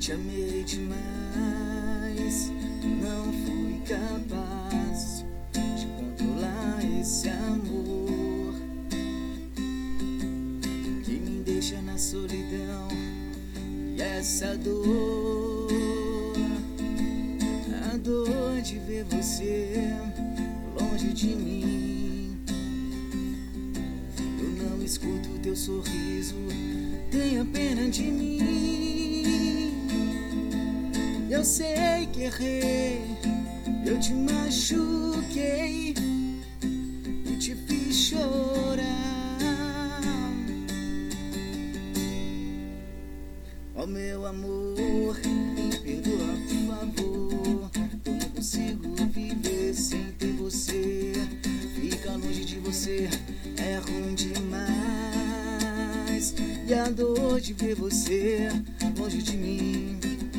Te amei demais, não fui capaz de controlar esse amor que me deixa na solidão e essa dor, a dor de ver você longe de mim. Eu não escuto teu sorriso, tenha pena de mim. Eu sei que errei, eu te machuquei e te fiz chorar. Oh meu amor, me perdoa por favor, eu não consigo viver sem ter você. Ficar longe de você é ruim demais, e a dor de ver você longe de mim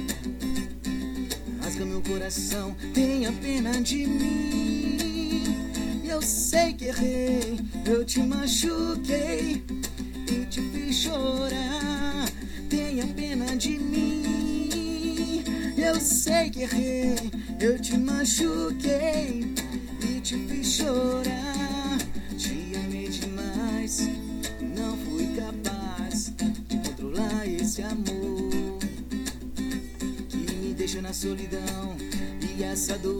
rasga meu coração, tenha pena de mim. Eu sei que errei, eu te machuquei e te fiz chorar. Tenha pena de mim. Eu sei que errei, eu te machuquei e te fiz chorar. Te amei demais, não fui capaz de controlar esse amor deixa na solidão e essa dor,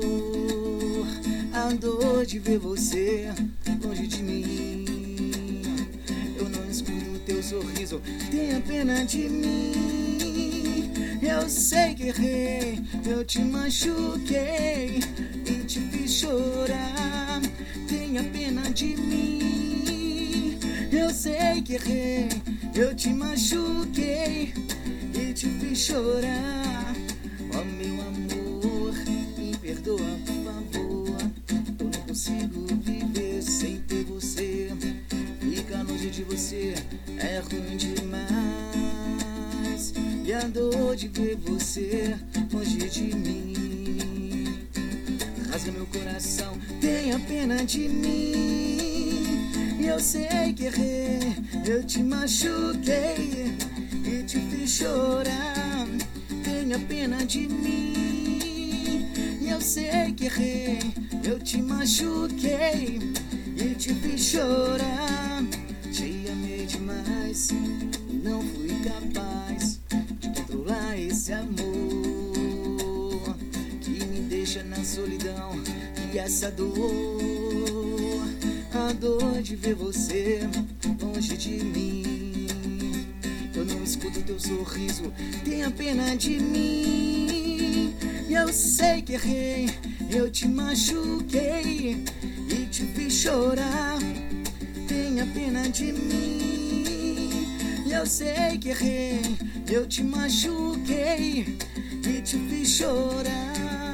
a dor de ver você longe de mim. Eu não escuto teu sorriso, tenha pena de mim. Eu sei que errei, eu te machuquei e te fiz chorar. Tenha pena de mim. Eu sei que errei, eu te machuquei e te fiz chorar. Oh meu amor, me perdoa por favor, eu não consigo viver sem ter você. Ficar longe de você é ruim demais, e a dor de ver você longe de mim rasga meu coração, tenha pena de mim. Eu sei que errei, eu te machuquei e te fiz chorar. Tenha pena de mim. Eu sei que errei, eu te machuquei e te fiz chorar. Te amei demais, não fui capaz de controlar esse amor que me deixa na solidão e essa dor, a dor de ver você longe de mim. Eu não escuto teu sorriso, tenha pena de mim. Eu sei que errei, eu te machuquei e te fiz chorar. Tenha pena de mim. Eu sei que errei, eu te machuquei e te fiz chorar.